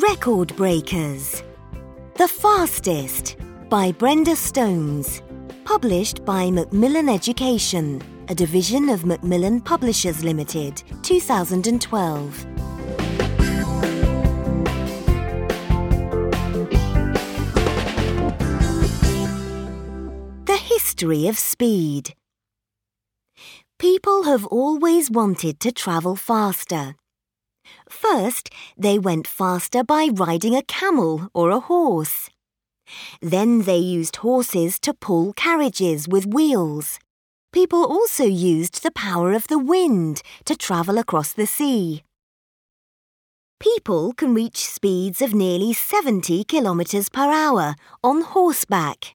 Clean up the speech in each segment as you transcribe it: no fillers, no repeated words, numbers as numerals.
Record Breakers. The Fastest by Brenda Stones. Published by Macmillan Education, a division of Macmillan Publishers Limited, 2012. The history of speed. People have always wanted to travel faster. First, they went faster by riding a camel or a horse. Then they used horses to pull carriages with wheels. People also used the power of the wind to travel across the sea. People can reach speeds of nearly 70 kilometers per hour on horseback.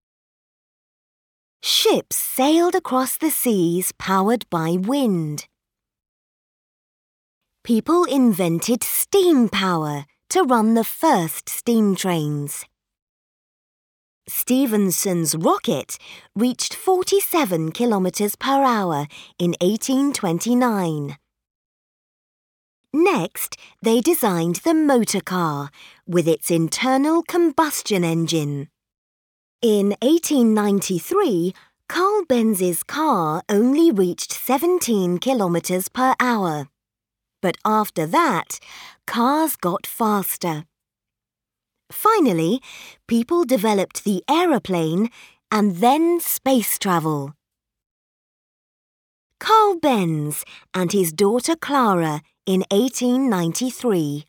Ships sailed across the seas powered by wind. People invented steam power to run the first steam trains. Stephenson's rocket reached 47 kilometers per hour in 1829. Next, they designed the motor car with its internal combustion engine. In 1893, Carl Benz's car only reached 17 kilometers per hour. But after that, cars got faster. Finally, people developed the aeroplane and then space travel. Carl Benz and his daughter Clara in 1893.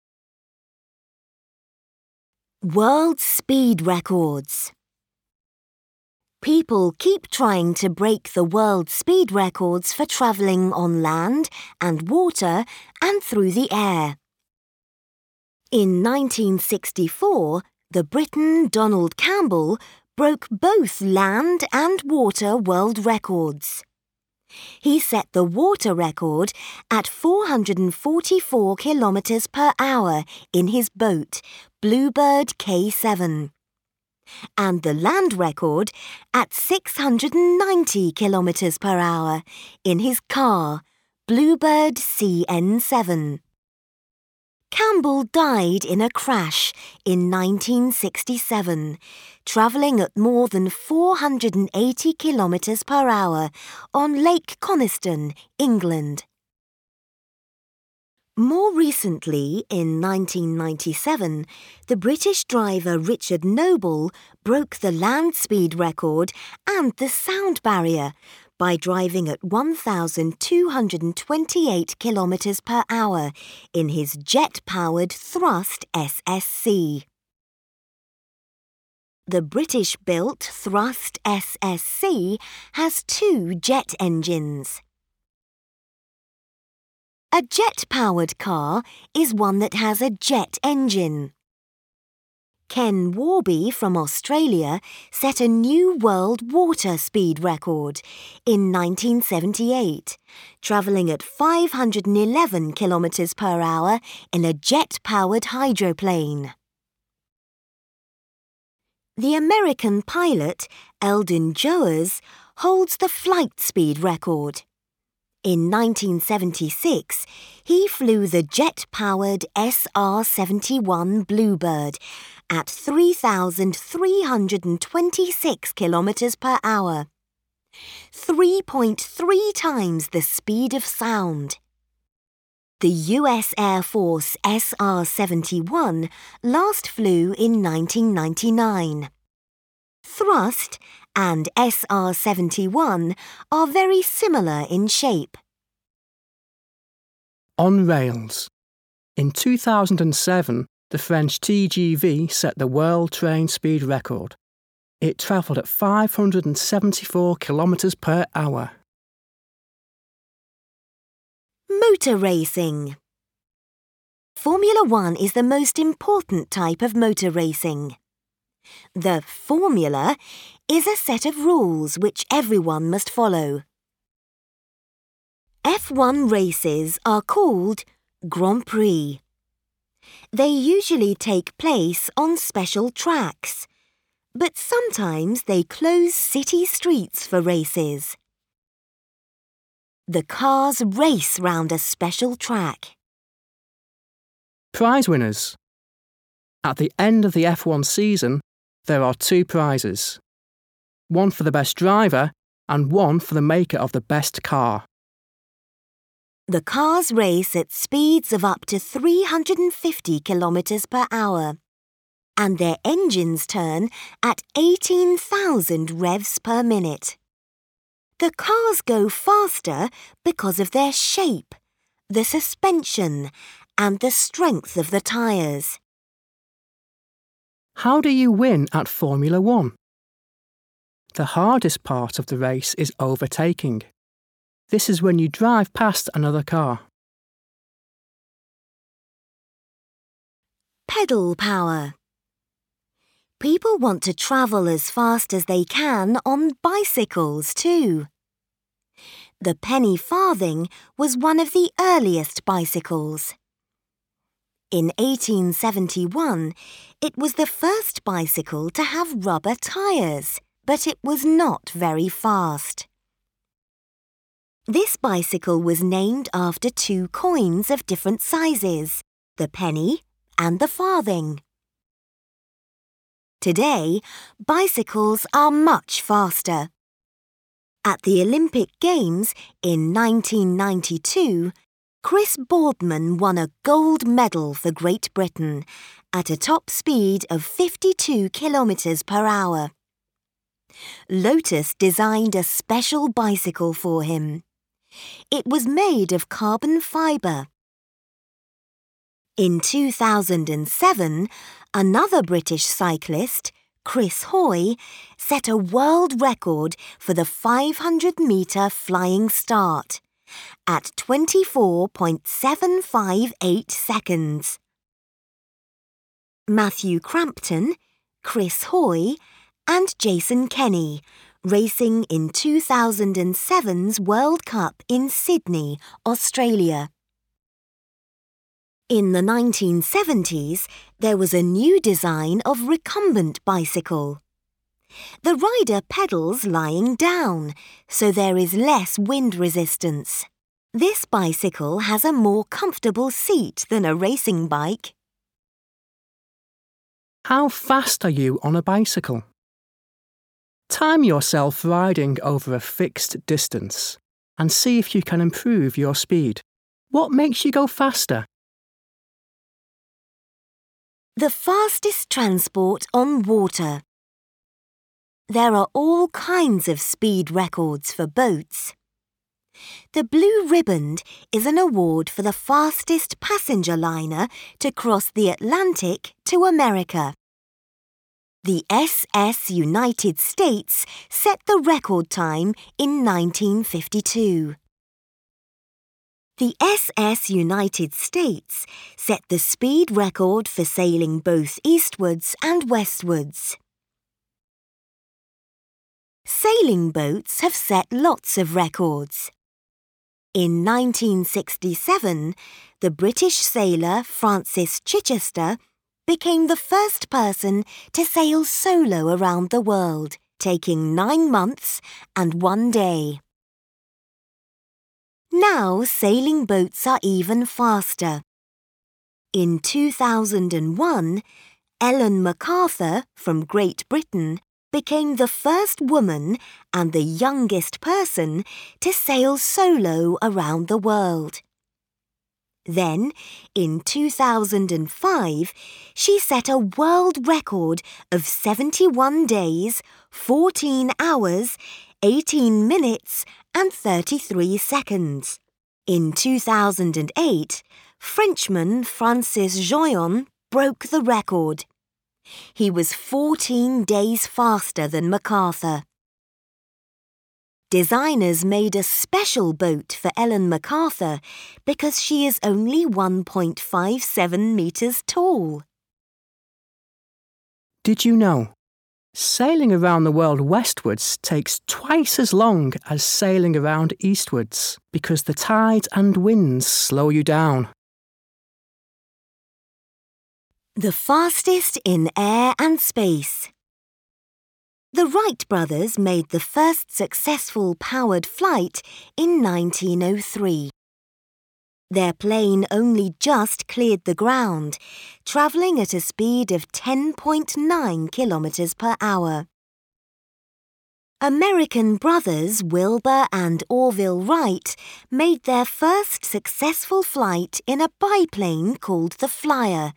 World speed records. People keep trying to break the world speed records for travelling on land and water and through the air. In 1964, the Briton Donald Campbell broke both land and water world records. He set the water record at 444 kilometers per hour in his boat, Bluebird K7. And the land record at 690 kilometers per hour in his car, Bluebird CN7. Campbell died in a crash in 1967, travelling at more than 480 kilometers per hour on Lake Coniston, England. More recently, in 1997, the British driver Richard Noble broke the land speed record and the sound barrier by driving at 1,228 kilometers per hour in his jet-powered Thrust SSC. The British-built Thrust SSC has 2 jet engines. A jet-powered car is one that has a jet engine. Ken Warby from Australia set a new world water speed record in 1978, travelling at 511 kilometers per hour in a jet-powered hydroplane. The American pilot Eldon Joes holds the flight speed record. In 1976, he flew the jet-powered SR-71 Bluebird at 3,326 kilometers per hour, 3.3 times the speed of sound. The US Air Force SR-71 last flew in 1999. Thrust and SR-71 are very similar in shape. On rails. In 2007, the French TGV set the world train speed record. It travelled at 574 kilometers per hour. Motor racing. Formula One is the most important type of motor racing. The formula is a set of rules which everyone must follow. F1 races are called Grand Prix. They usually take place on special tracks, but sometimes they close city streets for races. The cars race round a special track. Prize winners. At the end of the F1 season, there are 2 prizes. One for the best driver and one for the maker of the best car. The cars race at speeds of up to 350 kilometers per hour, and their engines turn at 18,000 revs per minute. The cars go faster because of their shape, the suspension, and the strength of the tyres. How do you win at Formula 1? The hardest part of the race is overtaking. This is when you drive past another car. Pedal power. People want to travel as fast as they can on bicycles too. The penny farthing was one of the earliest bicycles. In 1871, it was the first bicycle to have rubber tyres, but it was not very fast. This bicycle was named after 2 coins of different sizes, the penny and the farthing. Today, bicycles are much faster. At the Olympic Games in 1992, Chris Boardman won a gold medal for Great Britain at a top speed of 52 kilometers per hour. Lotus designed a special bicycle for him. It was made of carbon fibre. In 2007, another British cyclist, Chris Hoy, set a world record for the 500-metre flying start at 24.758 seconds. Matthew Crampton, Chris Hoy, and Jason Kenny racing in 2007's World Cup in Sydney, Australia. In the 1970s, there was a new design of recumbent bicycle. The rider pedals lying down, so there is less wind resistance. This bicycle has a more comfortable seat than a racing bike. How fast are you on a bicycle? Time yourself riding over a fixed distance and see if you can improve your speed. What makes you go faster? The fastest transport on water. There are all kinds of speed records for boats. The Blue Riband is an award for the fastest passenger liner to cross the Atlantic to America. The SS United States set the record time in 1952. The SS United States set the speed record for sailing both eastwards and westwards. Sailing boats have set lots of records. In 1967, the British sailor Francis Chichester became the first person to sail solo around the world, taking 9 months and 1 day. Now sailing boats are even faster. In 2001, Ellen MacArthur from Great Britain became the first woman and the youngest person to sail solo around the world. Then, in 2005, she set a world record of 71 days, 14 hours, 18 minutes and 33 seconds. In 2008, Frenchman Francis Joyon broke the record. He was 14 days faster than MacArthur. Designers made a special boat for Ellen MacArthur because she is only 1.57 metres tall. Did you know? Sailing around the world westwards takes twice as long as sailing around eastwards because the tides and winds slow you down. The fastest in air and space. The Wright brothers made the first successful powered flight in 1903. Their plane only just cleared the ground, travelling at a speed of 10.9 kilometres per hour. American brothers Wilbur and Orville Wright made their first successful flight in a biplane called the Flyer.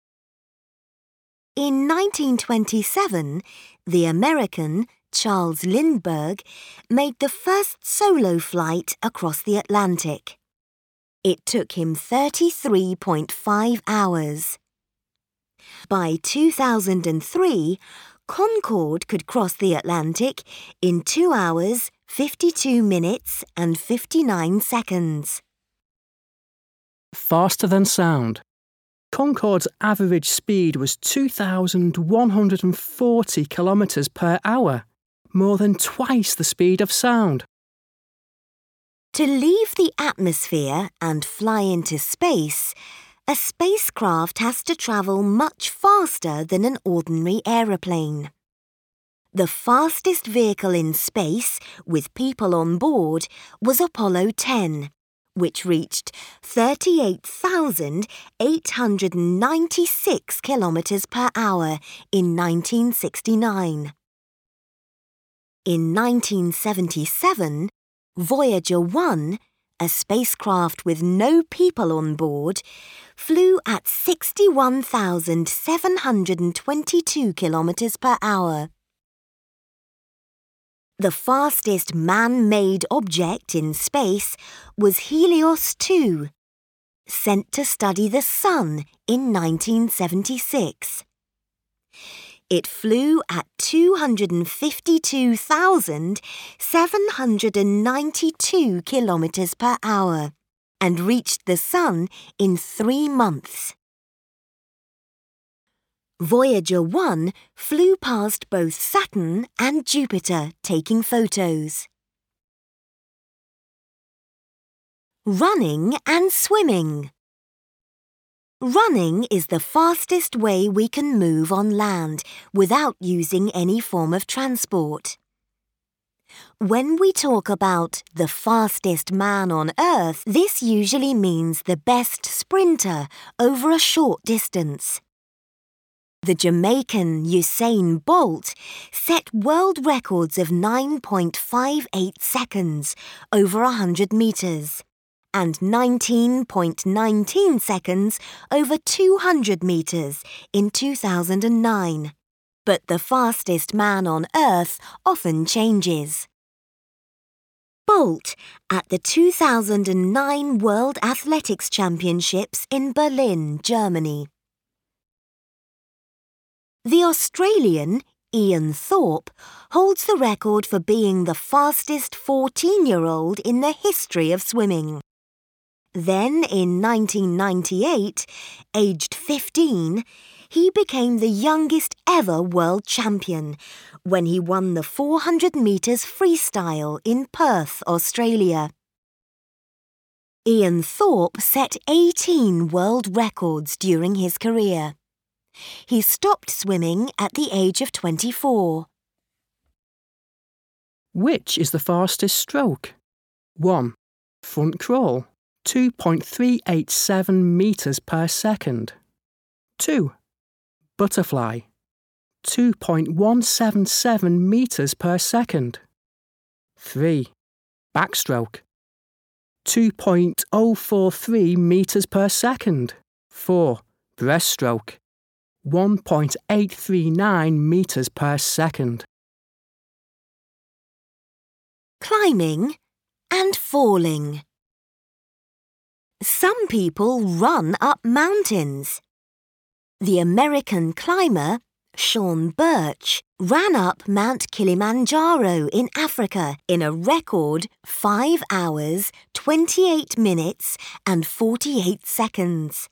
In 1927, the American Charles Lindbergh made the first solo flight across the Atlantic. It took him 33.5 hours. By 2003, Concorde could cross the Atlantic in 2 hours, 52 minutes and 59 seconds. Faster than sound. Concorde's average speed was 2,140 kilometres per hour, more than twice the speed of sound. To leave the atmosphere and fly into space, a spacecraft has to travel much faster than an ordinary aeroplane. The fastest vehicle in space, with people on board, was Apollo 10, which reached 38,896 kilometres per hour in 1969. In 1977, Voyager 1, a spacecraft with no people on board, flew at 61,722 kilometres per hour. The fastest man-made object in space was Helios 2, sent to study the Sun in 1976. It flew at 252,792 kilometres per hour and reached the Sun in 3 months. Voyager 1 flew past both Saturn and Jupiter taking photos. Running and swimming. Running is the fastest way we can move on land without using any form of transport. When we talk about the fastest man on Earth, this usually means the best sprinter over a short distance. The Jamaican Usain Bolt set world records of 9.58 seconds over 100 metres and 19.19 seconds over 200 metres in 2009. But the fastest man on Earth often changes. Bolt at the 2009 World Athletics Championships in Berlin, Germany. The Australian Ian Thorpe holds the record for being the fastest 14-year-old in the history of swimming. Then, in 1998, aged 15, he became the youngest ever world champion when he won the 400 metres freestyle in Perth, Australia. Ian Thorpe set 18 world records during his career. He stopped swimming at the age of 24. Which is the fastest stroke? 1. Front crawl, 2.387 metres per second. 2. Butterfly, 2.177 metres per second. 3. Backstroke, 2.043 metres per second. 4. Breaststroke, 1.839 metres per second. Climbing and falling. Some people run up mountains. The American climber, Sean Birch, ran up Mount Kilimanjaro in Africa in a record 5 hours, 28 minutes and 48 seconds.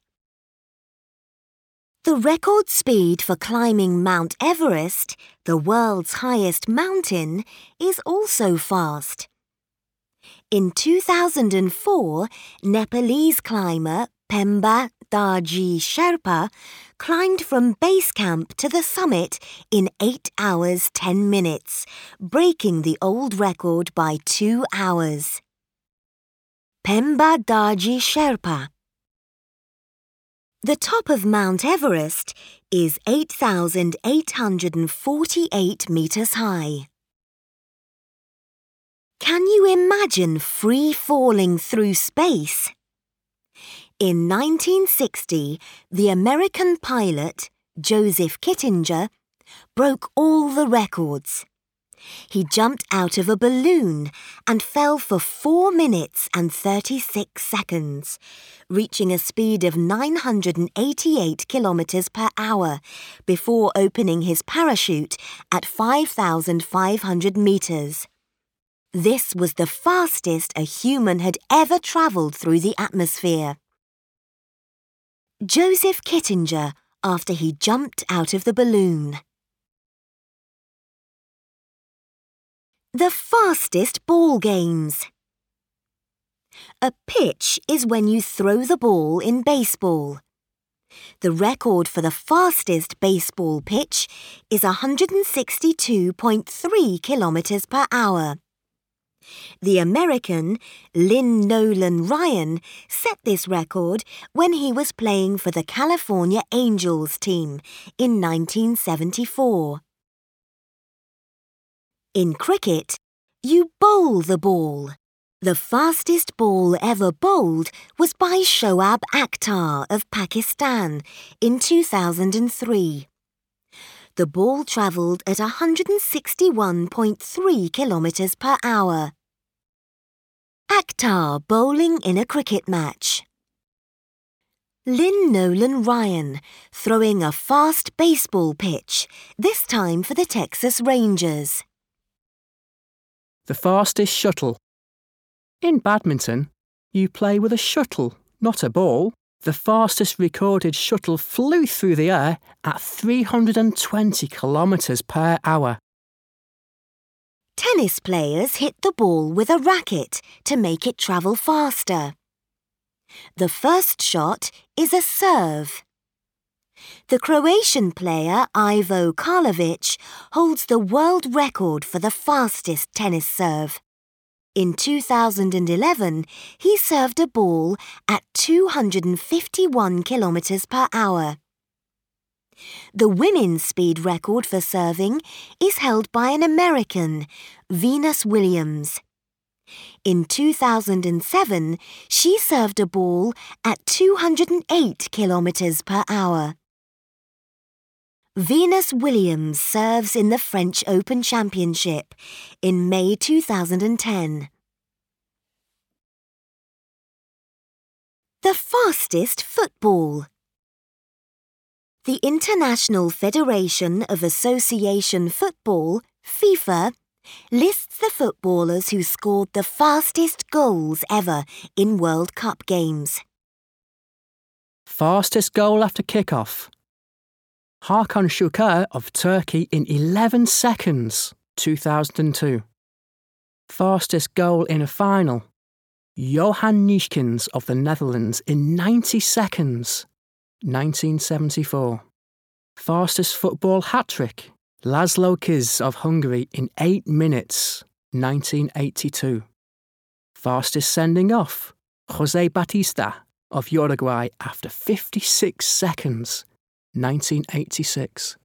The record speed for climbing Mount Everest, the world's highest mountain, is also fast. In 2004, Nepalese climber Pemba Darji Sherpa climbed from base camp to the summit in 8 hours 10 minutes, breaking the old record by 2 hours. Pemba Daji Sherpa. The top of Mount Everest is 8,848 metres high. Can you imagine free falling through space? In 1960, the American pilot, Joseph Kittinger, broke all the records. He jumped out of a balloon and fell for 4 minutes and 36 seconds, reaching a speed of 988 kilometres per hour before opening his parachute at 5,500 metres. This was the fastest a human had ever travelled through the atmosphere. Joseph Kittinger, after he jumped out of the balloon. The fastest ball games. A pitch is when you throw the ball in baseball. The record for the fastest baseball pitch is 162.3 kilometres per hour. The American Lynn Nolan Ryan set this record when he was playing for the California Angels team in 1974. In cricket, you bowl the ball. The fastest ball ever bowled was by Shoaib Akhtar of Pakistan in 2003. The ball travelled at 161.3 kilometres per hour. Akhtar bowling in a cricket match. Lynn Nolan Ryan throwing a fast baseball pitch, this time for the Texas Rangers. The fastest shuttle. In badminton, you play with a shuttle, not a ball. The fastest recorded shuttle flew through the air at 320 kilometres per hour. Tennis players hit the ball with a racket to make it travel faster. The first shot is a serve. The Croatian player Ivo Karlovic holds the world record for the fastest tennis serve. In 2011, he served a ball at 251 kilometres per hour. The women's speed record for serving is held by an American, Venus Williams. In 2007, she served a ball at 208 kilometres per hour. Venus Williams serves in the French Open Championship in May 2010. The fastest football. The International Federation of Association Football, FIFA, lists the footballers who scored the fastest goals ever in World Cup games. Fastest goal after kick-off. Hakan Şükür of Turkey in 11 seconds, 2002. Fastest goal in a final. Johan Neeskens of the Netherlands in 90 seconds, 1974. Fastest football hat-trick. Laszlo Kisz of Hungary in 8 minutes, 1982. Fastest sending off. José Batista of Uruguay after 56 seconds, 1986.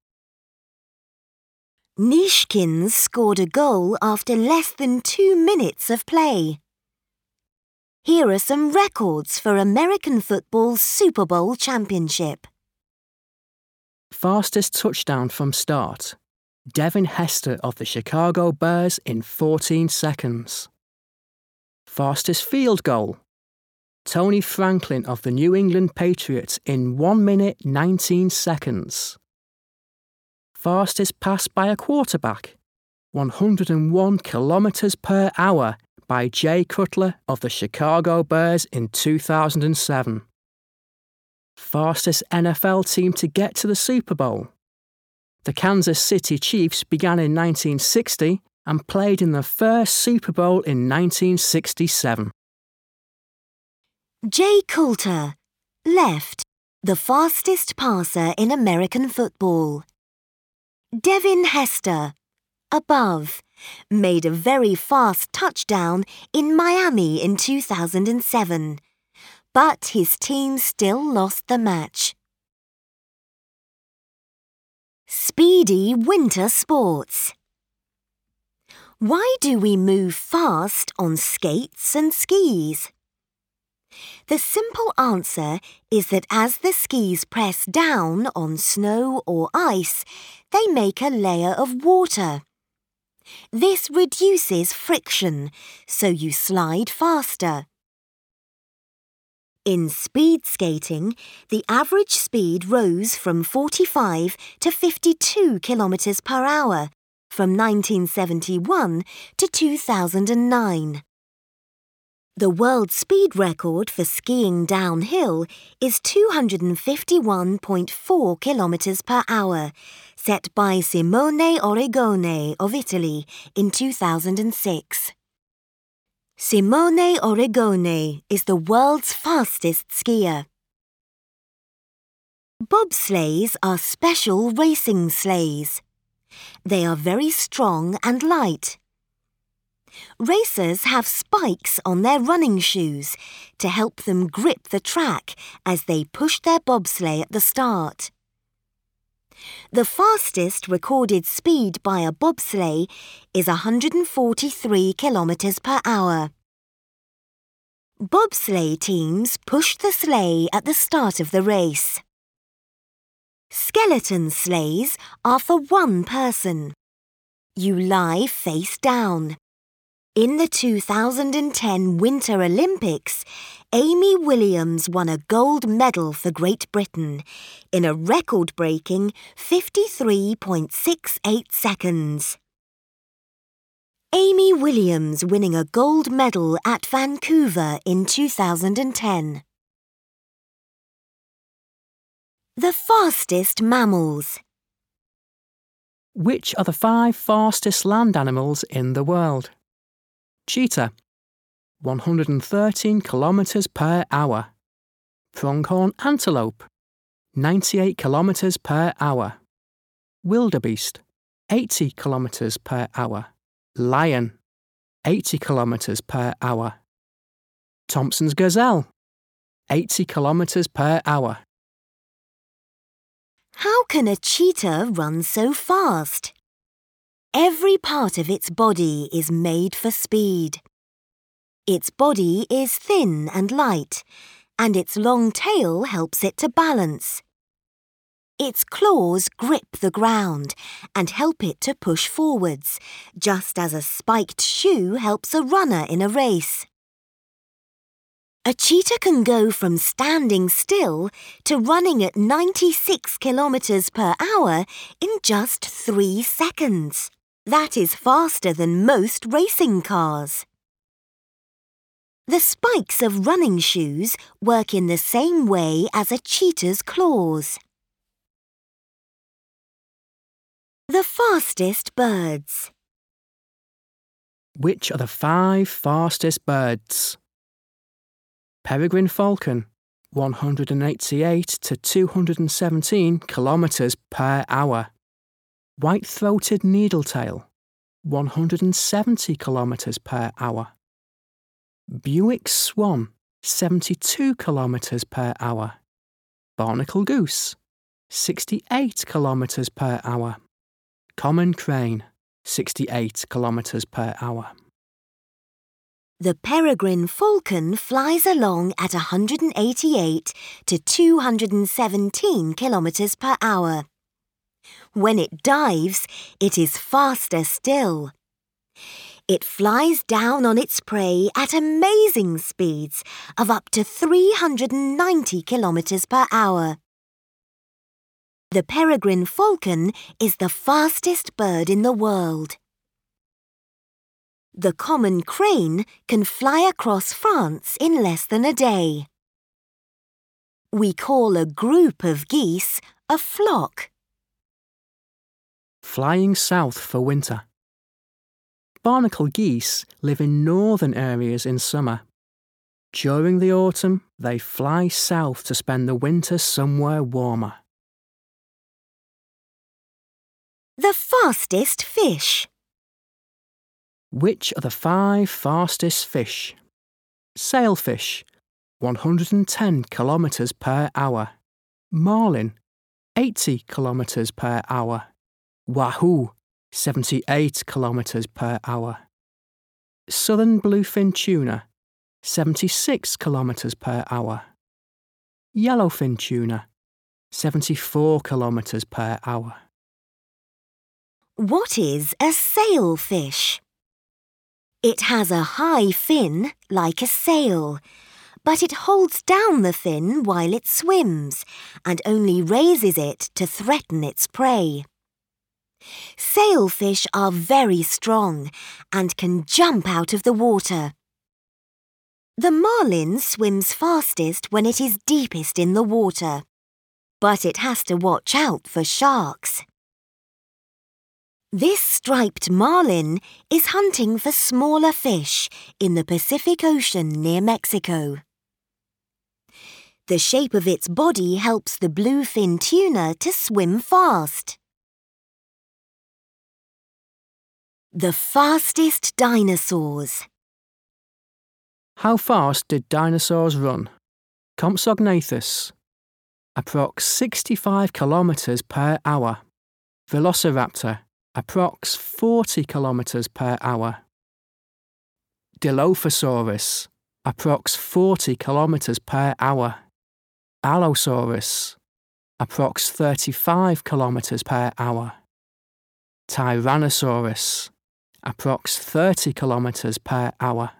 Neeskens scored a goal after less than 2 minutes of play. Here are some records for American football's Super Bowl championship. Fastest touchdown from start. Devin Hester of the Chicago Bears in 14 seconds. Fastest field goal. Tony Franklin of the New England Patriots in 1 minute 19 seconds. Fastest pass by a quarterback. 101 kilometres per hour by Jay Cutler of the Chicago Bears in 2007. Fastest NFL team to get to the Super Bowl. The Kansas City Chiefs began in 1960 and played in the first Super Bowl in 1967. Jay Coulter, left, the fastest passer in American football. Devin Hester, above, made a very fast touchdown in Miami in 2007, but his team still lost the match. Speedy winter sports. Why do we move fast on skates and skis? The simple answer is that as the skis press down on snow or ice, they make a layer of water. This reduces friction, so you slide faster. In speed skating, the average speed rose from 45 to 52 kilometers per hour from 1971 to 2009. The world speed record for skiing downhill is 251.4 kilometers per hour, set by Simone Origone of Italy in 2006. Simone Origone is the world's fastest skier. Bobsleighs are special racing sleighs. They are very strong and light. Racers have spikes on their running shoes to help them grip the track as they push their bobsleigh at the start. The fastest recorded speed by a bobsleigh is 143 kilometers per hour. Bobsleigh teams push the sleigh at the start of the race. Skeleton sleighs are for one person. You lie face down. In the 2010 Winter Olympics, Amy Williams won a gold medal for Great Britain in a record-breaking 53.68 seconds. Amy Williams winning a gold medal at Vancouver in 2010. The fastest mammals. Which are the 5 fastest land animals in the world? Cheetah, 113 kilometers per hour. Pronghorn antelope, 98 kilometers per hour. Wildebeest, 80 kilometers per hour. Lion, 80 kilometers per hour. Thompson's gazelle, 80 kilometers per hour. How can a cheetah run so fast? Every part of its body is made for speed. Its body is thin and light, and its long tail helps it to balance. Its claws grip the ground and help it to push forwards, just as a spiked shoe helps a runner in a race. A cheetah can go from standing still to running at 96 kilometers per hour in just 3 seconds. That is faster than most racing cars. The spikes of running shoes work in the same way as a cheetah's claws. The fastest birds. Which are the 5 fastest birds? Peregrine falcon, 188 to 217 kilometers per hour. White-throated needletail, 170 kilometers per hour. Buick swan, 72 kilometers per hour. Barnacle goose, 68 kilometers per hour. Common crane, 68 kilometers per hour. The peregrine falcon flies along at 188 to 217 kilometers per hour. When it dives, it is faster still. It flies down on its prey at amazing speeds of up to 390 kilometers per hour. The peregrine falcon is the fastest bird in the world. The common crane can fly across France in less than a day. We call a group of geese a flock. Flying south for winter. Barnacle geese live in northern areas in summer. During the autumn, they fly south to spend the winter somewhere warmer. The fastest fish. Which are the 5 fastest fish? Sailfish, 110 kilometres per hour. Marlin, 80 kilometres per hour. Wahoo, 78 kilometres per hour. Southern bluefin tuna, 76 kilometres per hour. Yellowfin tuna, 74 kilometres per hour. What is a sailfish? It has a high fin like a sail, but it holds down the fin while it swims and only raises it to threaten its prey. Sailfish are very strong and can jump out of the water. The marlin swims fastest when it is deepest in the water, but it has to watch out for sharks. This striped marlin is hunting for smaller fish in the Pacific Ocean near Mexico. The shape of its body helps the bluefin tuna to swim fast. The fastest dinosaurs. How fast did dinosaurs run? Compsognathus, approx 65 kilometres per hour. Velociraptor, approx 40 kilometres per hour. Dilophosaurus, approx 40 kilometres per hour. Allosaurus, approx 35 kilometres per hour. Tyrannosaurus, approx 30 kilometres per hour.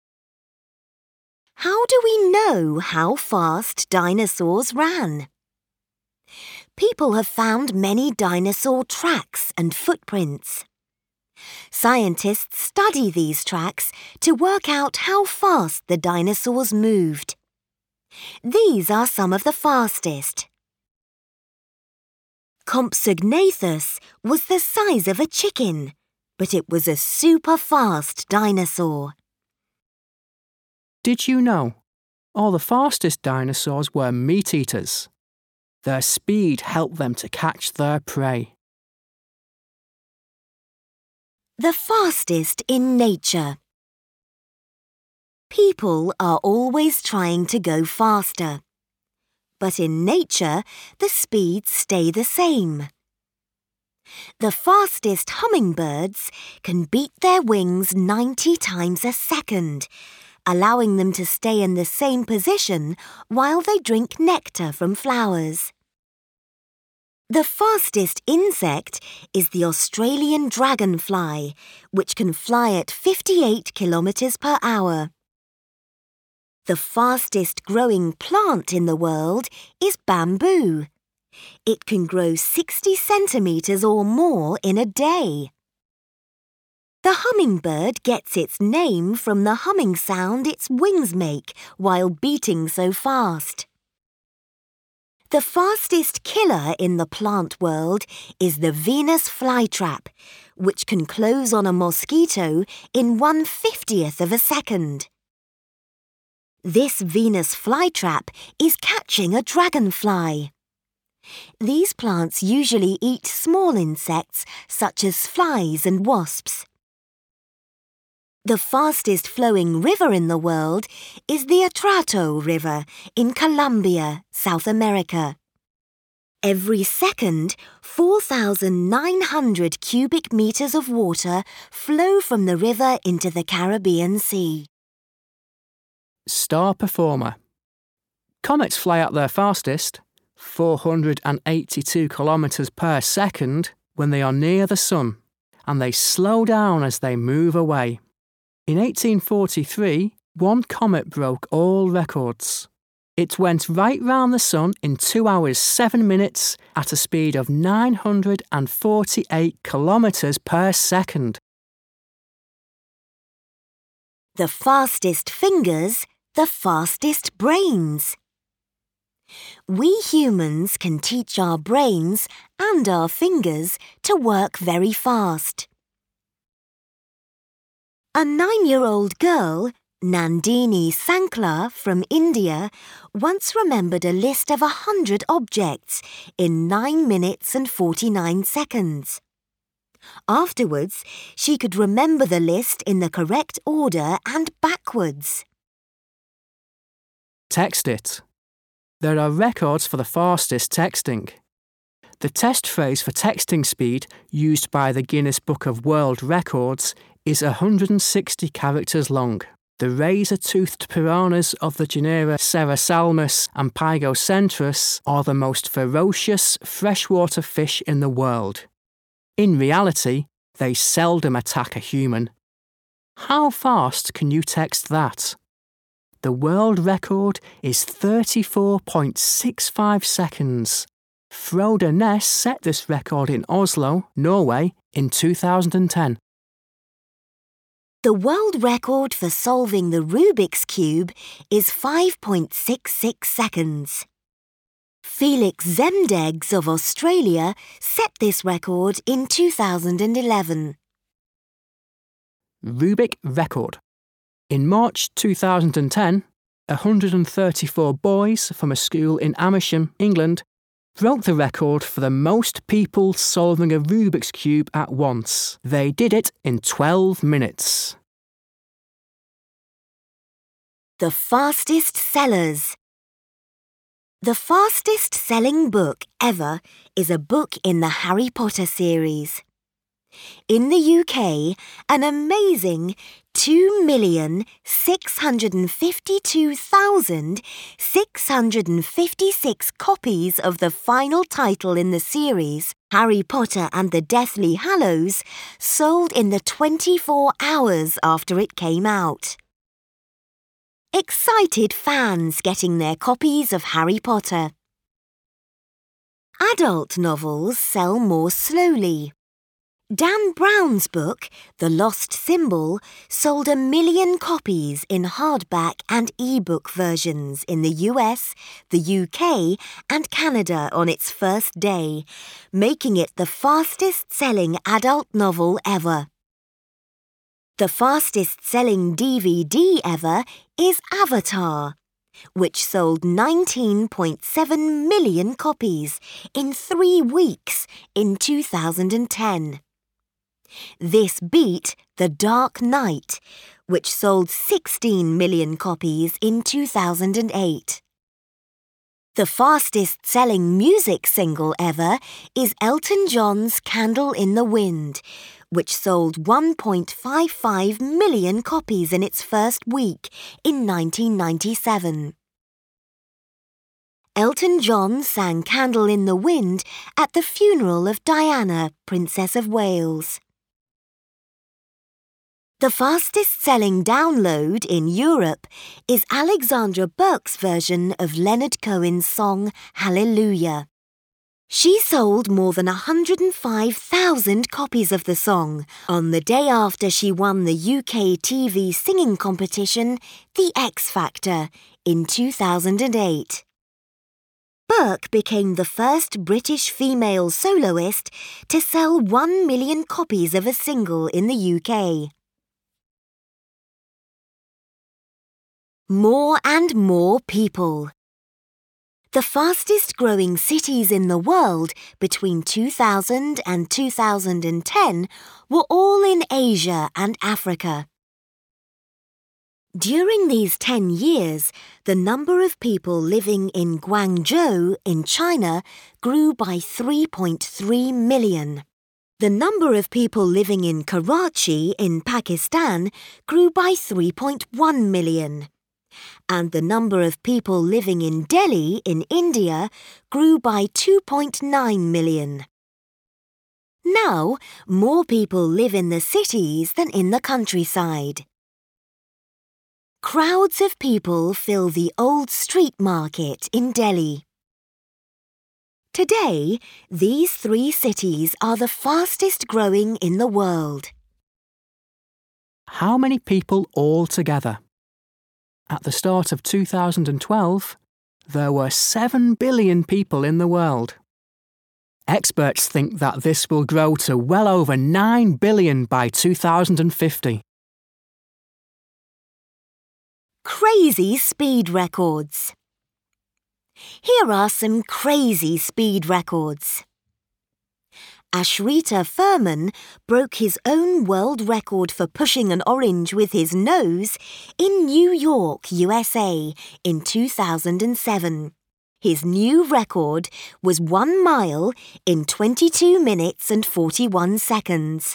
How do we know how fast dinosaurs ran? People have found many dinosaur tracks and footprints. Scientists study these tracks to work out how fast the dinosaurs moved. These are some of the fastest. Compsognathus was the size of a chicken, but it was a super-fast dinosaur. Did you know? All the fastest dinosaurs were meat-eaters. Their speed helped them to catch their prey. The fastest in nature. People are always trying to go faster. But in nature, the speeds stay the same. The fastest hummingbirds can beat their wings 90 times a second, allowing them to stay in the same position while they drink nectar from flowers. The fastest insect is the Australian dragonfly, which can fly at 58 kilometres per hour. The fastest growing plant in the world is bamboo. It can grow 60 centimetres or more in a day. The hummingbird gets its name from the humming sound its wings make while beating so fast. The fastest killer in the plant world is the Venus flytrap, which can close on a mosquito in 1/50th of a second. This Venus flytrap is catching a dragonfly. These plants usually eat small insects such as flies and wasps. The fastest flowing river in the world is the Atrato River in Colombia, South America. Every second, 4,900 cubic metres of water flow from the river into the Caribbean Sea. Star performer. Comets fly at their fastest, 482 kilometres per second, when they are near the Sun, and they slow down as they move away. In 1843, one comet broke all records. It went right round the Sun in 2 hours 7 minutes at a speed of 948 kilometres per second. The fastest fingers, the fastest brains. We humans can teach our brains and our fingers to work very fast. A 9-year-old girl, Nandini Sankla from India, once remembered a list of 100 objects in 9 minutes and 49 seconds. Afterwards, she could remember the list in the correct order and backwards. Text it. There are records for the fastest texting. The test phrase for texting speed used by the Guinness Book of World Records is 160 characters long. The razor-toothed piranhas of the genera Serrasalmus and Pygocentrus are the most ferocious freshwater fish in the world. In reality, they seldom attack a human. How fast can you text that? The world record is 34.65 seconds. Frode Ness set this record in Oslo, Norway, in 2010. The world record for solving the Rubik's Cube is 5.66 seconds. Felix Zemdegs of Australia set this record in 2011. Rubik record. In March 2010, 134 boys from a school in Amersham, England, broke the record for the most people solving a Rubik's Cube at once. They did it in 12 minutes. The fastest sellers. The fastest selling book ever is a book in the Harry Potter series. In the UK, an amazing 2,652,656 copies of the final title in the series, Harry Potter and the Deathly Hallows, sold in the 24 hours after it came out. Excited fans getting their copies of Harry Potter. Adult novels sell more slowly. Dan Brown's book, The Lost Symbol, sold 1 million copies in hardback and e-book versions in the US, the UK and Canada on its first day, making it the fastest-selling adult novel ever. The fastest-selling DVD ever is Avatar, which sold 19.7 million copies in 3 weeks in 2010. This beat The Dark Knight, which sold 16 million copies in 2008. The fastest-selling music single ever is Elton John's Candle in the Wind, which sold 1.55 million copies in its first week in 1997. Elton John sang Candle in the Wind at the funeral of Diana, Princess of Wales. The fastest-selling download in Europe is Alexandra Burke's version of Leonard Cohen's song Hallelujah. She sold more than 105,000 copies of the song on the day after she won the UK TV singing competition, The X Factor, in 2008. Burke became the first British female soloist to sell 1 million copies of a single in the UK. More and more people. The fastest-growing cities in the world between 2000 and 2010 were all in Asia and Africa. During these 10 years, the number of people living in Guangzhou in China grew by 3.3 million. The number of people living in Karachi in Pakistan grew by 3.1 million. And the number of people living in Delhi in India grew by 2.9 million. Now, more people live in the cities than in the countryside. Crowds of people fill the old street market in Delhi. Today, these 3 cities are the fastest growing in the world. How many people altogether? At the start of 2012, there were 7 billion people in the world. Experts think that this will grow to well over 9 billion by 2050. Crazy speed records. Here are some crazy speed records. Ashrita Furman broke his own world record for pushing an orange with his nose in New York, USA in 2007. His new record was 1 mile in 22 minutes and 41 seconds.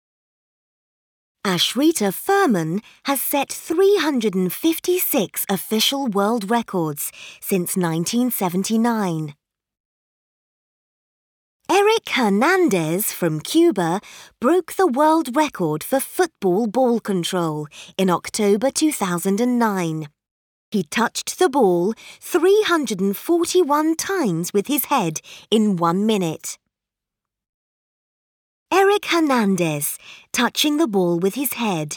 Ashrita Furman has set 356 official world records since 1979. Eric Hernandez from Cuba broke the world record for football ball control in October 2009. He touched the ball 341 times with his head in 1 minute. Eric Hernandez, touching the ball with his head.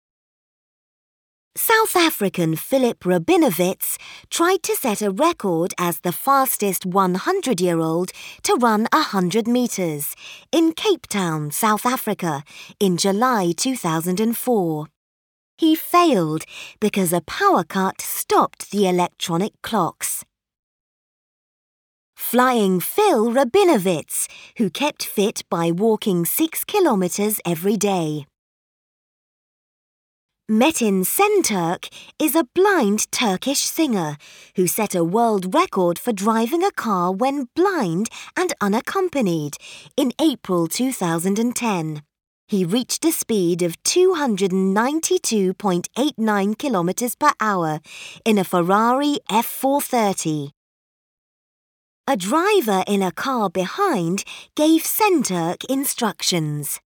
South African Philip Rabinowitz tried to set a record as the fastest 100-year-old to run 100 metres in Cape Town, South Africa, in July 2004. He failed because a power cut stopped the electronic clocks. Flying Phil Rabinowitz, who kept fit by walking 6 kilometres every day. Metin Şentürk is a blind Turkish singer who set a world record for driving a car when blind and unaccompanied in April 2010. He reached a speed of 292.89 kilometers per hour in a Ferrari F430. A driver in a car behind gave Şentürk instructions.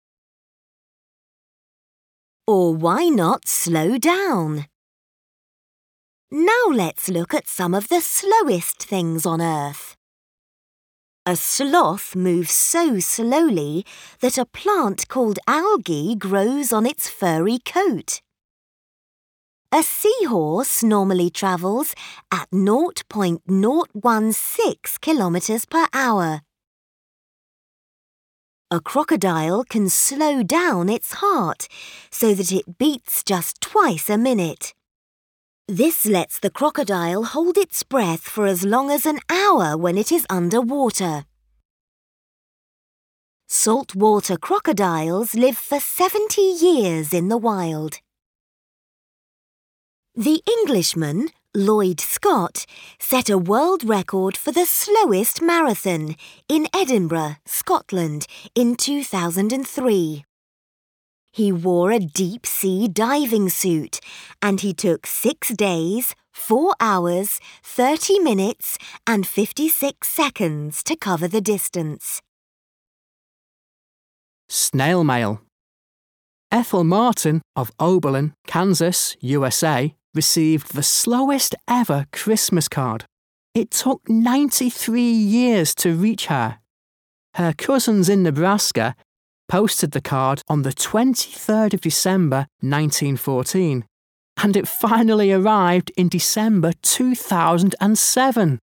Or why not slow down? Now let's look at some of the slowest things on Earth. A sloth moves so slowly that a plant called algae grows on its furry coat. A seahorse normally travels at 0.016 kilometers per hour. A crocodile can slow down its heart so that it beats just twice a minute. This lets the crocodile hold its breath for as long as an hour when it is underwater. Saltwater crocodiles live for 70 years in the wild. The Englishman, Lloyd Scott, set a world record for the slowest marathon in Edinburgh, Scotland, in 2003. He wore a deep-sea diving suit and he took 6 days, 4 hours, 30 minutes and 56 seconds to cover the distance. Snail mail. Ethel Martin of Oberlin, Kansas, USA, received the slowest ever Christmas card. It took 93 years to reach her. Her cousins in Nebraska posted the card on the 23rd of December 1914, and it finally arrived in December 2007.